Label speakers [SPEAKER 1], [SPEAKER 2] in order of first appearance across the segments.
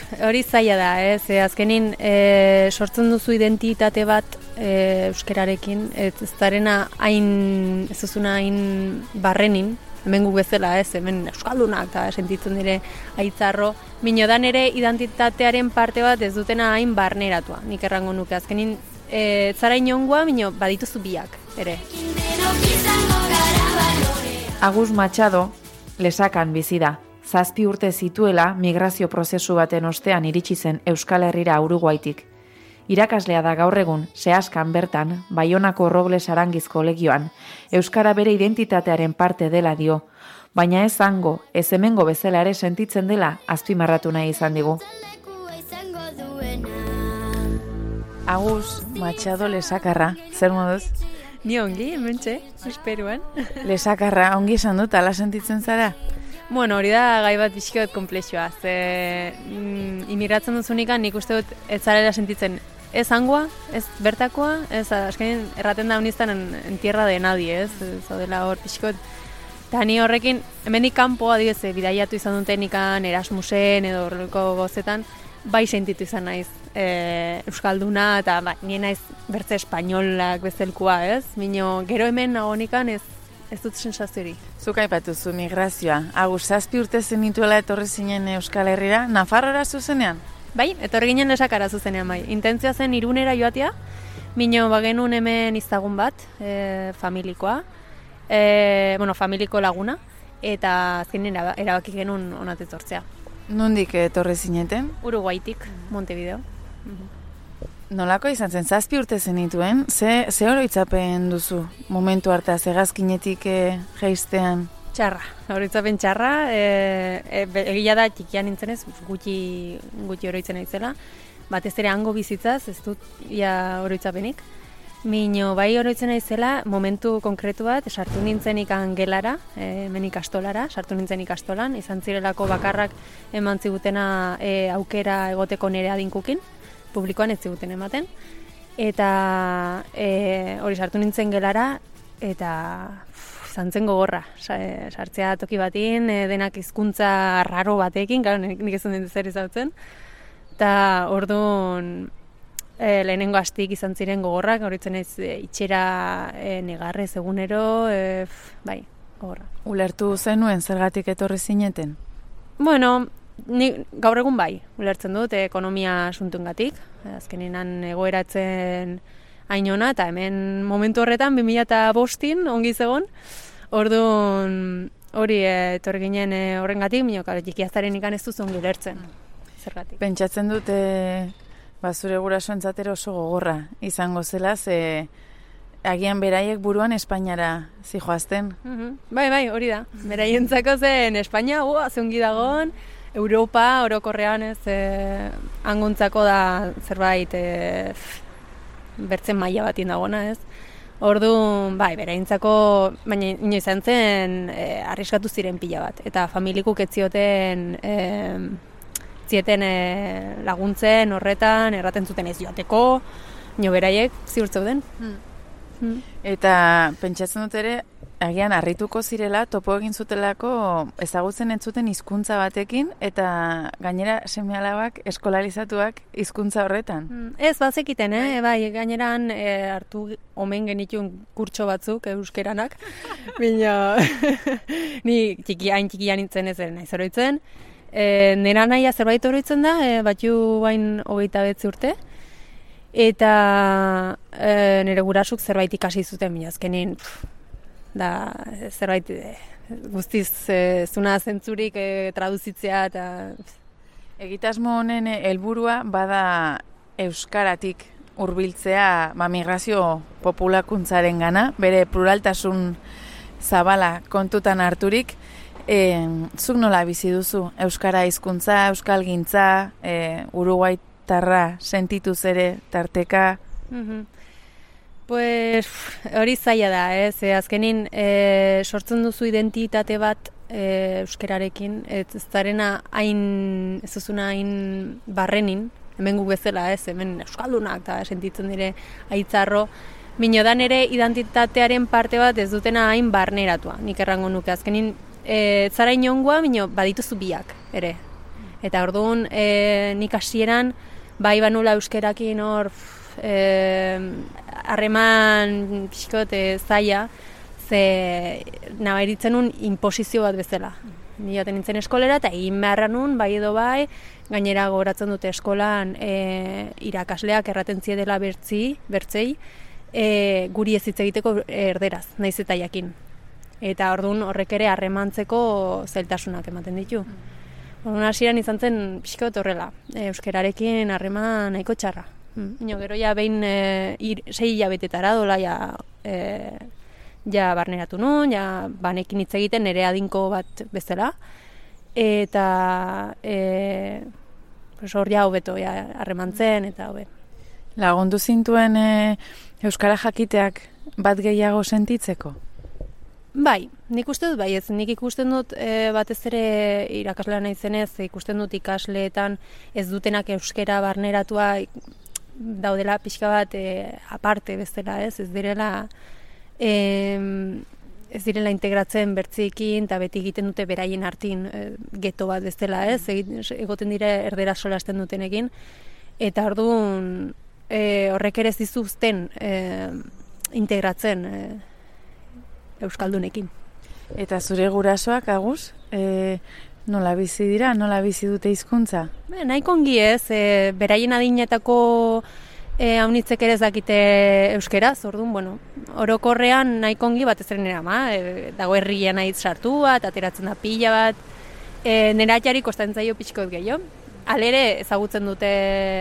[SPEAKER 1] hori zaila da, azkenin sortzen duzu identitate bat euskerarekin, ez zarena hain, ez duzuna hain barrenin, hemen gu bezala, hemen euskaldunak eta sentitzen dire aitzarro, minodan ere identitatearen parte bat ez dutena hain barneratua, nik errango nuke, azkenin zara inongoa, mino badituzu biak, ere.
[SPEAKER 2] Agus Machado, Lesakan bizi da. 7 urte zituela migrazio prozesu baten ostean iritsi zen Euskal Herrira Uruguaitik. Irakaslea da gaur egun, Seaskan bertan, Baionako Robles Arangiz kolegioan, euskara bere identitatearen parte dela dio, baina ez hango, ez hemengo bezala ere sentitzen dela azpimarratu nahi izan digu. Agus Machado Lesakarra, zer moduz?
[SPEAKER 1] Ni ongi, hementxe, esperuan.
[SPEAKER 2] Lesakarra, ongi esan dut, ala sentitzen zara?
[SPEAKER 1] Bueno, hori da gai bat bizkiot komplexua. Imigratzen duzunikan nik uste dut ez zarela sentitzen ez hangoa, ez bertakoa, ez askenin erraten da uniztan en tierra de nadie, ez? Zaudela hor pixkot. Eta ni horrekin, hemendik kanpo adibidez, bidaiatu izan dutenikan, Erasmusen edo horrelko gozetan, bai sentitu izan naiz euskalduna, eta nien naiz bertze espainolak bezelkoa, ez? Mino, gero hemen nagonikan ez dut sensazio hori.
[SPEAKER 2] Zuk aipatuzu migrazioa. Agus, 7 urte zenituela etorri zinen Euskal Herrira, Nafarroara zuzenean?
[SPEAKER 1] Bai, etorri ginen Lesakara zuzenean, bai. Intentzioa zen Irunera joatea, mino bagenun hemen izagun bat, familikoa, familiko laguna, eta azkenean erabaki genuen onat etortzea.
[SPEAKER 2] Nondik etorri zineten?
[SPEAKER 1] Uruguaitik, Montevideo.
[SPEAKER 2] Nolako izan zen, 7 urte zenituen, ze oroitzapen duzu momentu harta, hegazkinetik jeistean?
[SPEAKER 1] Txarra, oroitzapen txarra, egia da txikian nintzenez, gutxi oroitzen naizela, batez ere hango bizitzaz, ez dut oroitzapenik. Mino bai oroitzen naizela, momentu konkretu bat, sartu nintzen ikan gelara, hemen ikastolara, sartu nintzen ikastolan, izan zirelako bakarrak eman zigutena aukera egoteko nire adinkukin, publikoan ez ziguten ematen, eta hori sartu nintzen gelara, eta zantzen gogorra, sartzea toki batin, denak hizkuntza raro batekin, nik ez dut zer izautzen, eta orduan lehenengo astik izan ziren gogorrak, horitzen ez itxera negarrez egunero, bai, gogorra.
[SPEAKER 2] Ulertu zenuen zergatik etorri zineten?
[SPEAKER 1] Bueno, ni gaur egun bai, ulertzen dut, ekonomia asuntuengatik, azkenean egoeratzen hainona, eta hemen momentu horretan, 2005 ongi zegoen, orduan hori etorri ginen horrengatik, jikiaztaren ikan ez duzu ongi ulertzen, zergatik.
[SPEAKER 2] Pentsatzen dut, zure gurasoentzat oso gogorra izango zela, agian beraiek buruan Espainiara zijoazten.
[SPEAKER 1] Bai, hori da, beraientzako zen Espainia, zeungi dagoen, Europa, orokorrean ez, angontzako da zerbait bertzen maila batin dagoena, ez? Orduan, bai, beraientzako, baina inoiz zen arriskatu ziren pila bat, eta familikuk ez zieten laguntzen horretan, erraten zuten ez joateko, nio beraiek ziurtzeuden.
[SPEAKER 2] Eta pentsatzen dut ere, agian harrituko zirela, topo egin zutelako ezagutzen ez zuten hizkuntza batekin, eta gainera seme-alabak eskolalizatuak hizkuntza horretan.
[SPEAKER 1] Ez, bazekiten, bai, gaineran hartu omen genitun kurtso batzuk euskeranak, baina ni hain txikian nintzen ez naiz oroitzen, nera nahia zerbait oroitzen da, batu bain 29 urte, eta nire gurasuk zerbait ikasi zuten, baina azkenin, da zerbait guztiz zuna zentzurik traduzitzea eta...
[SPEAKER 2] Egitasmo honen helburua bada euskaratik hurbiltzea migrazio populakuntzaren gana, bere pluraltasun zabala kontutan harturik. Zuk nola bizi duzu? Euskara hizkuntza, euskalgintza, uruguaitarra sentituz ere tarteka?
[SPEAKER 1] Pues hori zaila da, azkenin sortzen duzu identitate bat euskerarekin, ez zarena hain, ez duzuna hain barrenin, hemen gu bezala, hemen euskaldunak eta sentitzen dire aitzarro, minodan ere identitatearen parte bat ez dutena hain barneratua, nik errango nuke, azkenin zara inongoa, badituzu biak, ere. Eta orduan, nik hasieran bai banula euskerakin hor harreman pixkot zaila, ze nabaritzen nun inposizio bat bezala. Ni joaten nintzen eskolera eta egin beharra nun, bai edo bai, gainera gogoratzen dute eskolan irakasleak erraten ziedela bertzei, guri ez hitz egiteko erderaz, naiz eta jakin. Eta orduan horrek ere harremantzeko zailtasunak ematen ditu. Orduan hasieran izan zen pixkot horrela, euskerarekin harreman nahiko txarra. Gero ja behin 6 hilabetetara dola ja barneratu nun, ja banekin hitz egiten nire adinko bat bezala, eta hor ja hobeto harremantzen eta hobe.
[SPEAKER 2] Lagundu zintuen euskara jakiteak bat gehiago sentitzeko?
[SPEAKER 1] Bai, nik uste dut bai, nik ikusten dut batez ere irakaslea naizenez, ikusten dut ikasleetan ez dutenak euskara barneratua daudela pixka bat aparte bezala, ez direla integratzen bertziekin eta beti egiten dute beraien artin geto bat bezala, ez egoten dire erdera solasten dutenekin, eta orduan horrek ere ez dizuzten integratzen euskaldunekin.
[SPEAKER 2] Eta zure gurasoak, Agus, nola bizi dira, nola bizi dute hizkuntza?
[SPEAKER 1] Nahiko ongi ez, beraien adinetako haunitzek ere ez dakite euskeraz, orduan, orokorrean nahiko ongi batez ere nera ama, dago herria nahi sartua, eta ateratzen da pila bat, nera atxari kostatzen zaio pixkoet gehiago. Halere ezagutzen dute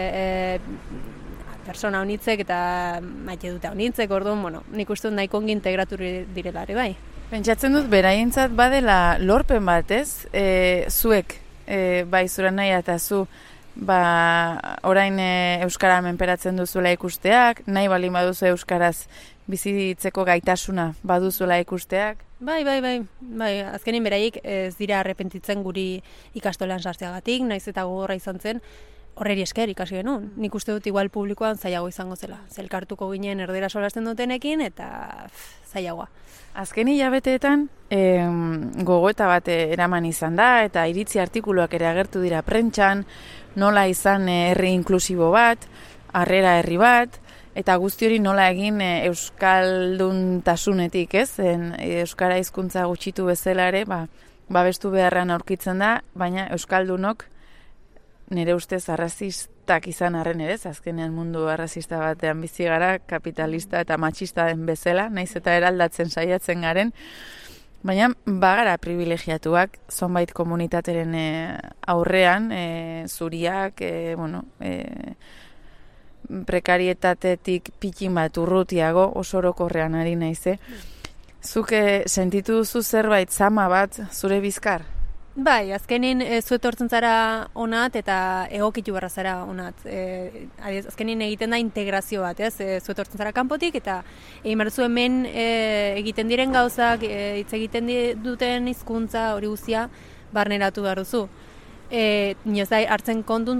[SPEAKER 1] persona haunitzek eta maite dute haunitzek, orduan, nik uste dut nahiko ongi integratu direla ere bai.
[SPEAKER 2] Pentsatzen dut, beraientzat badela lorpen bat, ez? Zuek, bai, zura nahi eta zu, orain euskara menperatzen duzula ikusteak, nahi balin baduzu euskaraz bizitzeko gaitasuna baduzula ikusteak?
[SPEAKER 1] Bai, azkenin beraiek ez dira arrepentitzen guri ikastolan sartzeagatik, naiz eta gogorra izan zen, horreri esker ikasi genuen. Nik uste dut igual publikoan zailago izango zela. Zelkartuko ginen erdera solasten dutenekin eta zailagoa.
[SPEAKER 2] Azken hilabeteetan gogoeta bat eraman izan da eta iritzi artikuluak ere agertu dira prentsan, nola izan herri inklusibo bat, harrera herri bat, eta guzti hori nola egin euskalduntasunetik, ez? Euskara hizkuntza gutxitu bezala ere, babestu beharran aurkitzen da, baina euskaldunok nire ustez arrazistak izan arren ere, azkenean mundu arrazista batean bizi gara, kapitalista eta matxista den bezala, naiz eta eraldatzen saiatzen garen, baina bagara privilegiatuak zonbait komunitateren aurrean, zuriak, prekarietatetik pikin bat urrutiago, oso orokorrean ari naize. Zuk sentitu duzu zerbait zama bat zure bizkar?
[SPEAKER 1] Bai, azkenin zu etortzen zara onat eta egokitu barra zara onat. Azkenin egiten da integrazio bat, ez? Zu etortzen zara kanpotik eta egin behar zu hemen egiten diren gauzak, hitz egiten duten hizkuntza hori guztia barneratu behar duzu. Nioz da hartzen kontun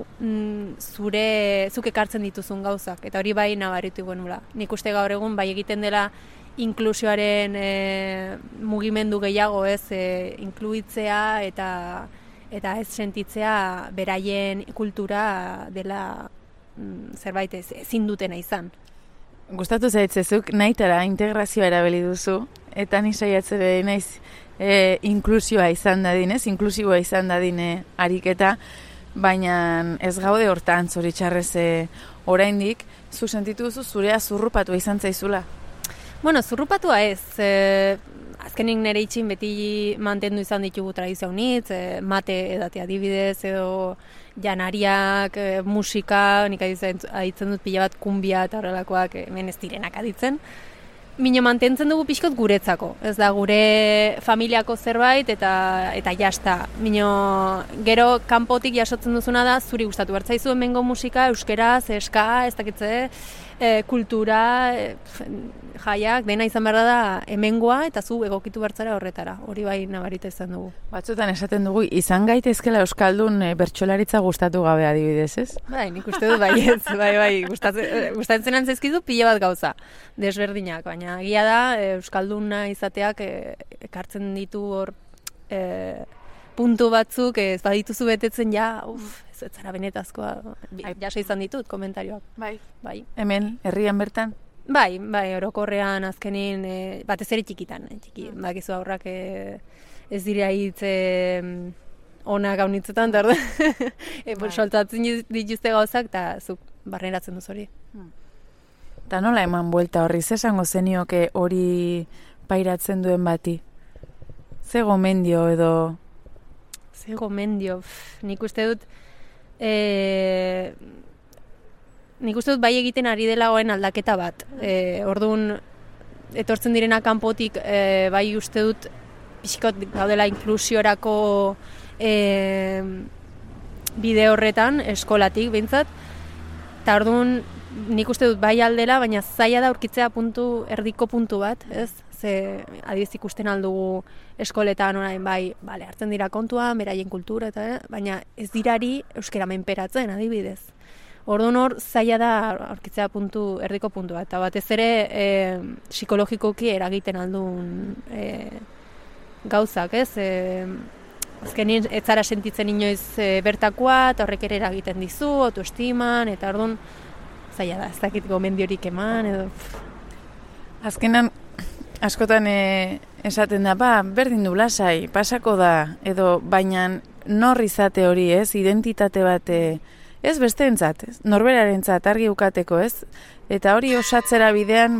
[SPEAKER 1] zuk ekartzen dituzun gauzak, eta hori bai nabaritu genula. Nik uste gaur egun bai egiten dela inklusioaren mugimendu gehiago, ez, inkluitzea eta ez sentitzea beraien kultura dela zerbait ezin dutena izan.
[SPEAKER 2] Gustatu zaitzezuk nahitara integrazioa erabili duzu, eta ni saiatzere naiz inklusioa izan dadin, ez, inklusiboa izan dadin ariketa, baina ez gaude hortan zoritxarrez oraindik, zu sentitu duzu zurea zurrupatu izan zaizula.
[SPEAKER 1] Zurrupatua ez, azkenik nire itxin beti mantendu izan ditugu tradizio honitz, mate edate adibidez, edo janariak, musika, nik aditzen dut pila bat kumbia eta horrelakoak hemen ez direnak aditzen. Mino mantentzen dugu pixkot guretzako, ez da gure familiako zerbait eta jasta. Mino gero kanpotik jasotzen duzuna da, zuri gustatu bertzaizu hemengo musika, euskera, eska, ez dakitze, kultura, jaiak, dena izan behar da hemengoa eta zu egokitu bertzara horretara. Hori bai nabarita izan dugu.
[SPEAKER 2] Batzutan esaten dugu, izan gaitezkela euskaldun bertsolaritza gustatu gabe adibidez, ez?
[SPEAKER 1] Bai, nik uste dut bai ez, bai, gustatzen antzezkizu pila bat gauza, desberdinak, baina egia da euskalduna izateak ekartzen ditu hor puntu batzuk ez badituzu betetzen ez zara benetazkoa. Jaso izan ditut komentarioak.
[SPEAKER 2] Bai. Hemen, herrian bertan?
[SPEAKER 1] Bai, orokorrean azkenin, batez ere txikitan, bakizu aurrak ez dira hitz onak gaunitzetan, soltatzen dituzte gauzak, eta zuk barneratzen duz hori.
[SPEAKER 2] Eta nola eman buelta horri, esango zenioke hori pairatzen duen bati? Ze gomendio edo?
[SPEAKER 1] Ze gomendio, nik uste dut bai egiten ari dela goen aldaketa bat. Orduan, etortzen direna kanpotik bai uste dut pixkot gaudela inklusiorako bide horretan, eskolatik behintzat. Eta orduan, nik uste dut bai aldela, baina zaila da aurkitzea erdiko puntu bat, ez? Ze adibidez ikusten aldugu eskoletan orain bai, hartzen dira kontuan, beraien kultura, baina ez dirari euskera menperatzen, adibidez. Orduan hor, zaila da aurkitzea erdiko puntu bat, eta batez ere psikologikoki eragiten aldun gauzak, ez? Azkenin ez zara sentitzen inoiz bertakoa, eta horrek ere eragiten dizu, autoestiman, eta orduan zaila da, ez dakit gomendiorik eman, edo...
[SPEAKER 2] Azkenan, askotan esaten da, berdin du lasai, pasako da, edo baina nor izate hori, ez? Identitate bat, ez besteentzat, norberarentzat argi ukateko, ez? Eta hori osatzera bidean,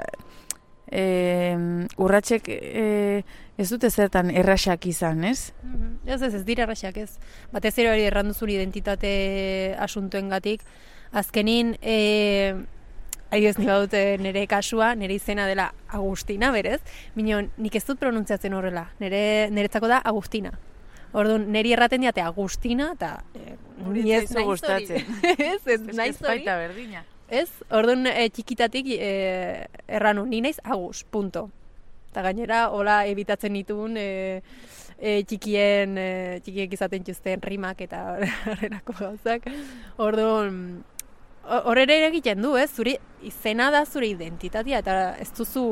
[SPEAKER 2] urratsek ez dute zertan erraxak izan, ez?
[SPEAKER 1] Ez dira erraxak, ez. Batez ere hori erranduzun identitate asuntoengatik, azkenin, adibidez ni badut nire kasua, nire izena dela Agustina, berez, minon nik ez dut pronuntziatzen horrela, niretzako da Agustina. Orduan, niri erraten diate Agustina, eta
[SPEAKER 2] ni ez naiz hori.
[SPEAKER 1] Ez naiz hori.
[SPEAKER 2] Berdina.
[SPEAKER 1] Ez, orduan txikitatik erranu, ni naiz Agus, punto. Eta gainera, hola ebitatzen nituen txikiek izaten txuzten rimak eta horrelako gauzak. Orduan, horrela egiten du, ez? Zure izena da zure identitatea, eta ez duzu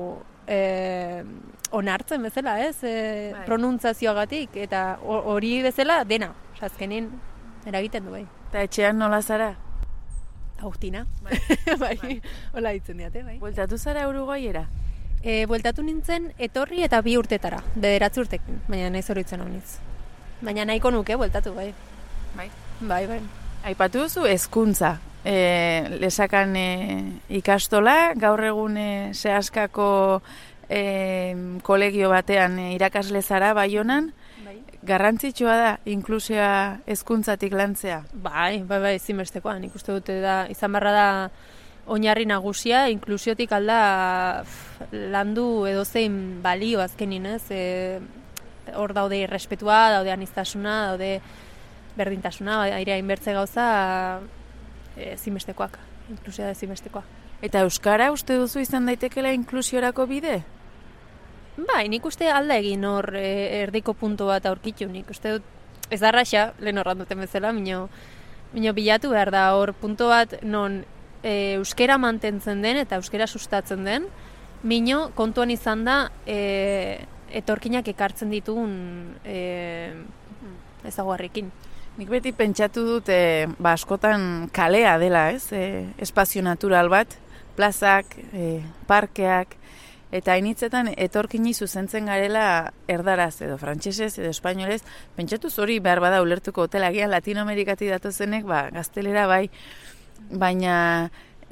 [SPEAKER 1] onartzen bezala, ez? Pronuntzazioagatik, eta hori bezala dena, azkenin eragiten du, bai.
[SPEAKER 2] Eta etxean nola zara?
[SPEAKER 1] Agustina, bai, hola ditzen diate, bai.
[SPEAKER 2] Bueltatu zara Uruguaiera?
[SPEAKER 1] Bueltatu nintzen etorri eta 2 urtetara, 9 urtekin, baina nahi zoroitzen hau nintz. Baina nahiko nuke, bueltatu, bai. Bai.
[SPEAKER 2] Aipatu duzu hezkuntza. Lesakan ikastola, gaur egun Seaskako kolegio batean irakasle zara Baionan. Garrantzitsua da inklusioa hezkuntzatik lantzea.
[SPEAKER 1] Bai, ezinbestekoa. Nik uste dute da izan barra da oinarri nagusia, inklusiotik alda landu edozein balio azkenin, ez? Hor daude irrespetua, daude aniztasuna, daude berdintasuna, airea inbertze gauza ezinbestekoak, inklusioa ezinbestekoa.
[SPEAKER 2] Eta euskara uste duzu izan daitekela inklusiorako bide?
[SPEAKER 1] Bai, nik uste alda egin hor erdiko puntu bat aurkitu, nik uste dut, ez da raxa, lehen horran duten bezala, mino bilatu behar da hor puntu bat non euskera mantentzen den eta euskera sustatzen den, mino kontuan izan da etorkinak ekartzen ditugun ezaguarrekin.
[SPEAKER 2] Nik beti pentsatu dut askotan kalea dela, ez? Espazio natural bat, plazak, parkeak, eta hainitzetan etorkini zuzentzen garela erdaraz edo frantsesez edo espainolez, pentsatu hori behar bada ulertuko hotela gian Latinoamerikati datozenek, gaztelera bai, baina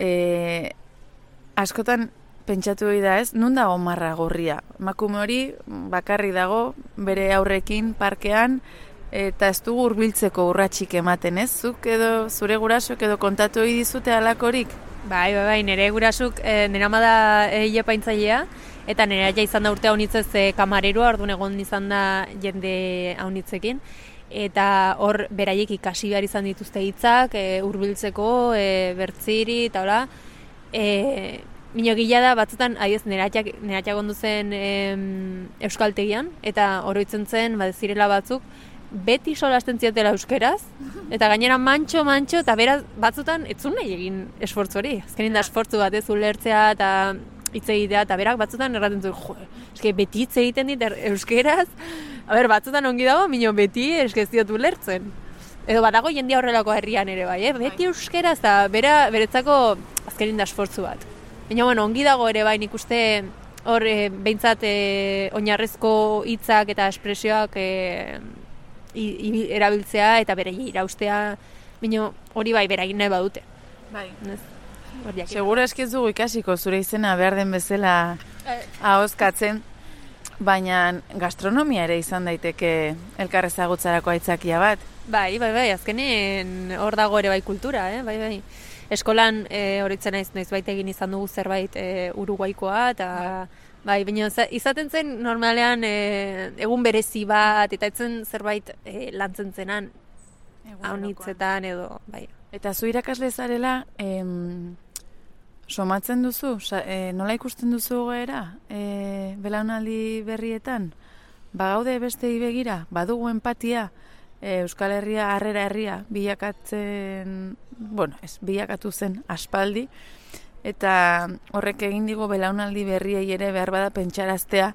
[SPEAKER 2] askotan pentsatu hori da, ez? Nun dago marra gorria? Emakume hori bakarri dago bere aurrekin parkean, eta ez dugu hurbiltzeko urratsik ematen, ez? Zuk edo zure gurasok edo kontatu hori dizute halakorik?
[SPEAKER 1] Bai, nire gurasuk, nire ama da hilepaintzailea, eta nire aia izan da urte haunitzez kamareroa, orduan egon izan da jende haunitzekin, eta hor beraiek ikasi behar izan dituzte hitzak, hurbiltzeko, bertziri, eta hola, minogila da batzutan, nire aia gondu zen euskaltegian, eta oroitzen zen, zirela batzuk, beti solasten ziatela euskeraz, eta gainera mantxo, eta beraz batzutan etzun nahi egin esfortzu hori. Azkenin da esfortzu bat ez ulertzea eta hitz egitea, eta berak batzutan erraten zuen, eske beti hitz egiten dit euskeraz, batzutan ongi dago, mino beti eske ez diotu lertzen. Edo badago jendia horrelako herrian ere bai, beti euskeraz, eta beretzako azkenin da esfortzu bat. Baina, ongi dago ere bai, nik uste hor behintzat oinarrezko hitzak eta espresioak erabiltzea eta bere iraustea, baina hori bai, beragin nahi badute.
[SPEAKER 2] Bai. Segura eskiz dugu ikasiko zure izena behar den bezala ahozkatzen, baina gastronomia ere izan daiteke elkar ezagutzarako aitzakia bat.
[SPEAKER 1] Bai, azkenen hor dago ere bai kultura, bai. Eskolan horitzen naiz baita egin izan dugu zerbait Uruguaikoa, eta bai, baina izaten zen normalean egun berezi bat, eta etzen zerbait lantzen zenan, haunitzetan edo, bai.
[SPEAKER 2] Eta zu irakasle zarela, somatzen duzu, nola ikusten duzu goera, belaunaldi berrietan? Bagaude bestei begira, badugu empatia, Euskal Herria, harrera herria, bilakatu zen aspaldi, eta horrek egin digu belaunaldi berriei ere behar bada pentsaraztea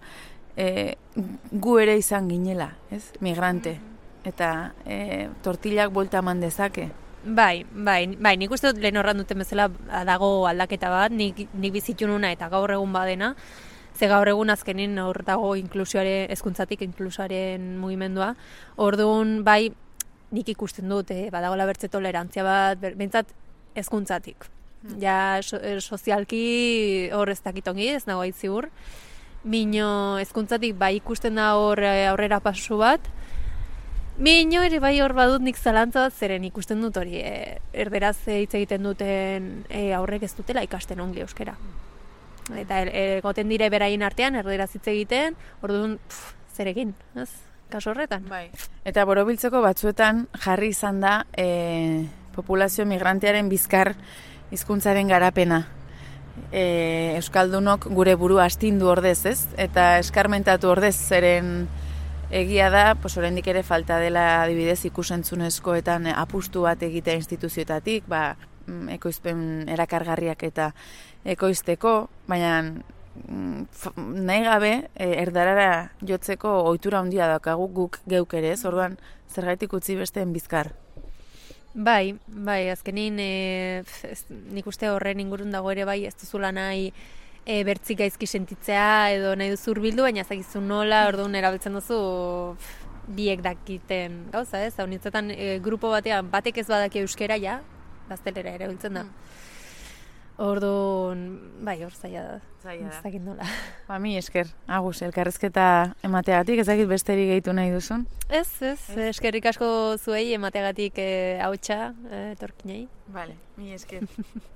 [SPEAKER 2] gu ere izan ginela, ez? Migrante, eta tortillak buelta eman dezake.
[SPEAKER 1] Bai, nik uste dut lehen horran duten bezala dago aldaketa bat, nik bizitu nuna eta gaur egun badena, ze gaur egun azkenin hor dago hezkuntzatik inklusioaren mugimendua. Orduan, bai, nik ikusten dut, badagoela bertze tolerantzia bat, behintzat hezkuntzatik. Ja, sozialki hor ez dakitongi, ez nago ziur. Mino hezkuntzatik bai ikusten da hor aurrera pasu bat. Mino ere bai hor badut nik zalantza bat, zeren ikusten dut hori erderaz hitz egiten duten aurrek ez dutela ikasten ongi euskera. Eta egoten dire beraien artean, erderaz hitz egiten, orduan zer egin, ez? Kaso horretan. Bai.
[SPEAKER 2] Eta borobiltzeko batzuetan jarri izan da populazio migrantearen bizkar hizkuntzaren garapena. Euskaldunok gure burua astindu ordez, ez? Eta eskarmentatu ordez, zeren egia da, oraindik ere falta dela adibidez ikusentzunezkoetan apustu bat egitea instituzioetatik, ekoizpen erakargarriak eta ekoizteko, baina nahi gabe erdarara jotzeko ohitura handia daukagu guk geuk ere, ez? Orduan zergaitik utzi besteen bizkar.
[SPEAKER 1] Bai, azkenin nik uste horren ingurun dago ere bai ez duzula nahi bertzik gaizki sentitzea edo nahi duzu hurbildu, baina ezagizu nola, orduan erabiltzen duzu biek dakiten gauza, ez? Haunitzetan grupo batean batek ez badaki euskera ja, gaztelera erabiltzen da. Orduan, bai, hor zaila da. Ez dakit nola.
[SPEAKER 2] Mi esker, Agus, elkarrezketa emateagatik, ez dakit besterik gehitu nahi duzun?
[SPEAKER 1] Ez, eskerrik asko zuei emateagatik hautsa, etorkinei.
[SPEAKER 2] Vale, mi esker.